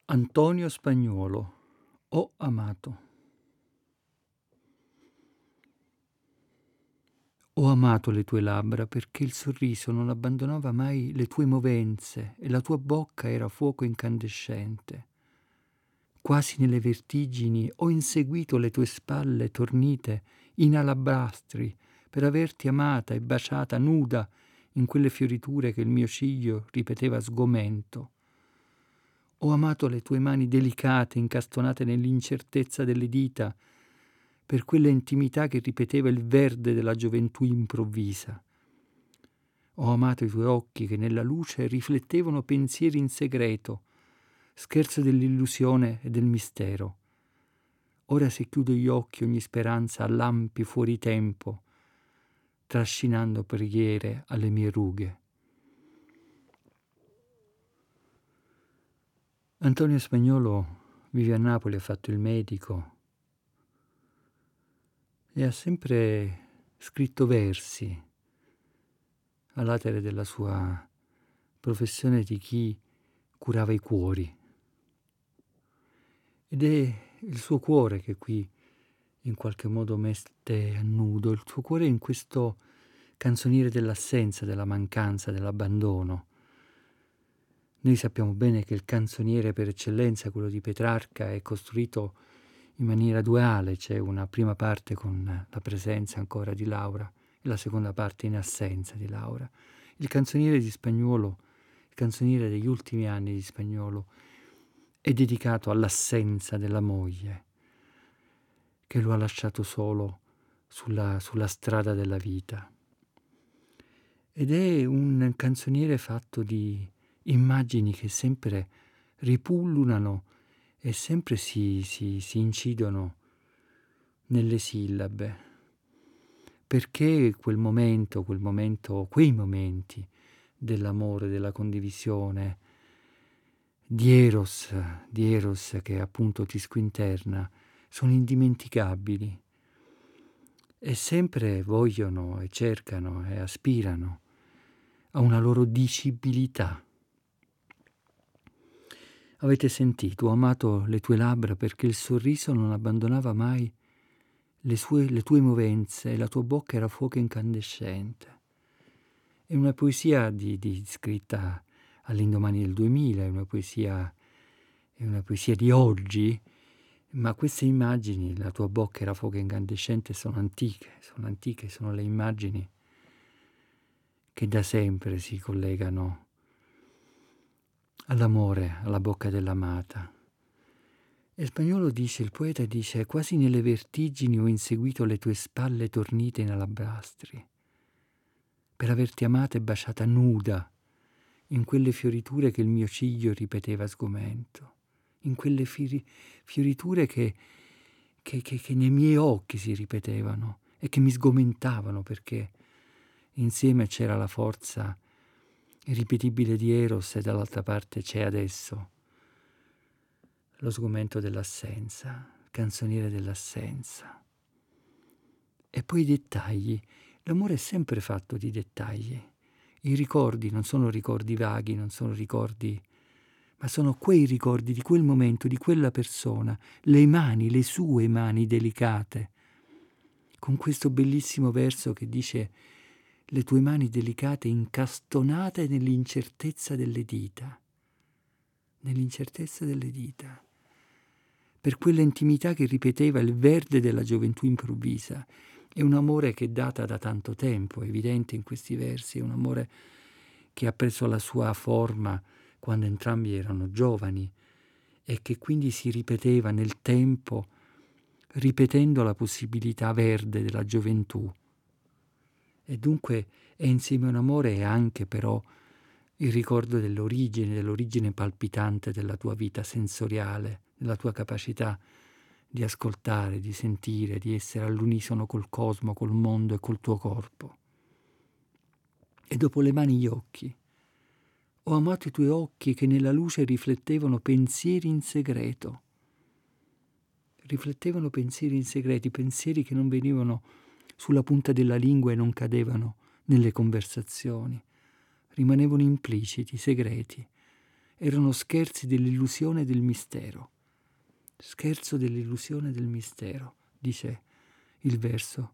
Antonio Spagnuolo, Ho amato. Ho amato le tue labbra perché il sorriso non abbandonava mai le tue movenze e la tua bocca era fuoco incandescente. Quasi nelle vertigini ho inseguito le tue spalle tornite in alabbastri per averti amata e baciata nuda in quelle fioriture che il mio ciglio ripeteva sgomento. Ho amato le tue mani delicate incastonate nell'incertezza delle dita per quella intimità che ripeteva il verde della gioventù improvvisa. Ho amato i tuoi occhi che nella luce riflettevano pensieri in segreto, scherzo dell'illusione e del mistero. Ora se chiudo gli occhi ogni speranza a lampi fuori tempo, trascinando preghiere alle mie rughe. Antonio Spagnuolo vive a Napoli, ha fatto il medico e ha sempre scritto versi all'atere della sua professione di chi curava i cuori. Ed è il suo cuore che qui in qualche modo mette a nudo, il suo cuore in questo canzoniere dell'assenza, della mancanza, dell'abbandono. Noi sappiamo bene che il canzoniere per eccellenza, quello di Petrarca, è costruito in maniera duale, c'è una prima parte con la presenza ancora di Laura e la seconda parte in assenza di Laura. Il canzoniere di Spagnuolo, il canzoniere degli ultimi anni di Spagnuolo, è dedicato all'assenza della moglie, che lo ha lasciato solo sulla strada della vita. Ed è un canzoniere fatto di immagini che sempre ripullulano e sempre si incidono nelle sillabe, perché quei momenti dell'amore, della condivisione, di Eros che appunto ti squinterna, sono indimenticabili e sempre vogliono e cercano e aspirano a una loro dicibilità. Avete sentito, ho amato le tue labbra perché il sorriso non abbandonava mai le tue movenze e la tua bocca era fuoco incandescente. È una poesia scritta all'indomani del 2000, è una poesia di oggi, ma queste immagini, la tua bocca era fuoco incandescente, sono antiche, sono le immagini che da sempre si collegano all'amore, alla bocca dell'amata. E Spagnuolo dice, il poeta dice, quasi nelle vertigini ho inseguito le tue spalle tornite in alabbastri, per averti amata e baciata nuda, in quelle fioriture che il mio ciglio ripeteva sgomento, in quelle fioriture che nei miei occhi si ripetevano e che mi sgomentavano perché insieme c'era la forza irripetibile di Eros e dall'altra parte c'è adesso lo sgomento dell'assenza, il canzoniere dell'assenza. E poi i dettagli. L'amore è sempre fatto di dettagli. I ricordi non sono ricordi vaghi, non sono ricordi, ma sono quei ricordi di quel momento, di quella persona, le mani, le sue mani delicate, con questo bellissimo verso che dice le tue mani delicate incastonate nell'incertezza delle dita, per quella intimità che ripeteva il verde della gioventù improvvisa. È un amore che data da tanto tempo, è evidente in questi versi, è un amore che ha preso la sua forma quando entrambi erano giovani e che quindi si ripeteva nel tempo, ripetendo la possibilità verde della gioventù. E dunque è insieme un amore e anche però il ricordo dell'origine palpitante della tua vita sensoriale, della tua capacità di ascoltare, di sentire, di essere all'unisono col cosmo, col mondo e col tuo corpo. E dopo le mani gli occhi. Ho amato i tuoi occhi che nella luce riflettevano pensieri in segreto. Riflettevano pensieri in segreti, pensieri che non venivano sulla punta della lingua e non cadevano nelle conversazioni. Rimanevano impliciti, segreti. erano scherzi dell'illusione del mistero. Scherzo dell'illusione del mistero, dice il verso.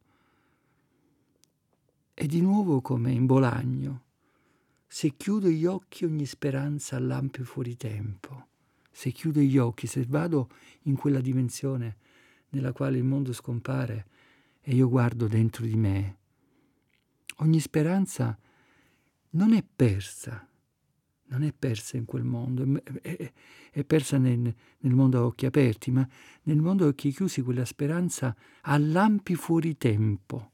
E di nuovo come in Bolagno, se chiudo gli occhi ogni speranza all'ampio fuori tempo. Se chiudo gli occhi, se vado in quella dimensione nella quale il mondo scompare e io guardo dentro di me, ogni speranza non è persa in quel mondo, è persa nel mondo a occhi aperti, ma nel mondo a occhi chiusi quella speranza ha lampi fuori tempo,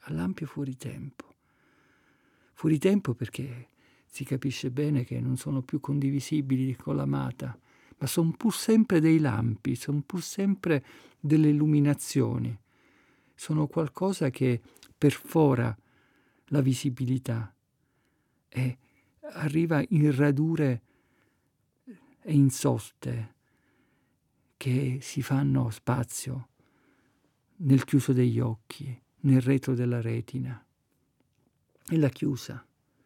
fuori tempo perché si capisce bene che non sono più condivisibili con l'amata, ma sono pur sempre dei lampi, sono pur sempre delle illuminazioni, sono qualcosa che perfora la visibilità e arriva in radure e in soste che si fanno spazio nel chiuso degli occhi, nel retro della retina. E la chiusa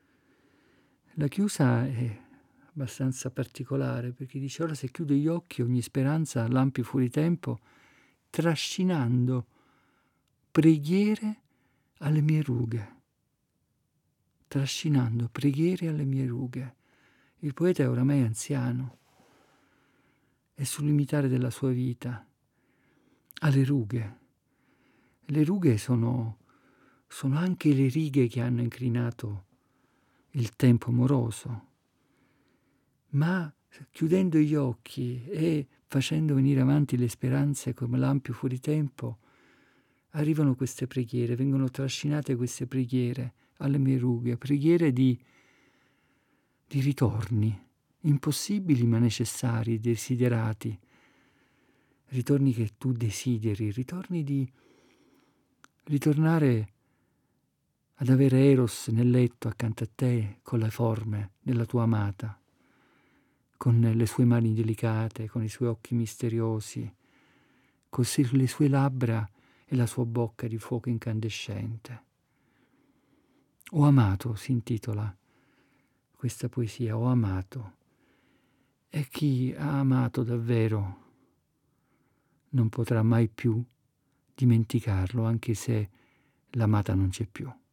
è abbastanza particolare perché dice ora se chiudo gli occhi ogni speranza lampi fuori tempo trascinando preghiere alle mie rughe. Trascinando preghiere alle mie rughe. Il poeta è oramai anziano, è sul limitare della sua vita, ha le rughe. Le rughe sono anche le righe che hanno incrinato il tempo moroso, ma chiudendo gli occhi e facendo venire avanti le speranze come lampi fuori tempo, arrivano queste preghiere, vengono trascinate queste preghiere alle mie rughe, preghiere di ritorni, impossibili ma necessari, desiderati, ritorni che tu desideri, ritorni di ritornare ad avere Eros nel letto accanto a te con le forme della tua amata, con le sue mani delicate, con i suoi occhi misteriosi, con le sue labbra e la sua bocca di fuoco incandescente. Ho amato, si intitola questa poesia, ho amato. E chi ha amato davvero non potrà mai più dimenticarlo, anche se l'amata non c'è più.